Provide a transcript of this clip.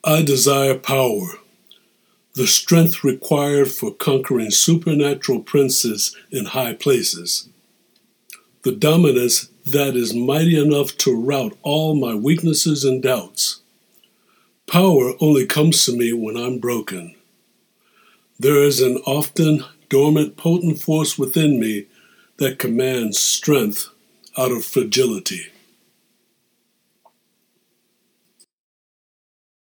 I desire power, the strength required for conquering supernatural princes in high places, the dominance that is mighty enough to rout all my weaknesses and doubts. Power only comes to me when I'm broken. There is an often dormant, potent force within me that commands strength out of fragility.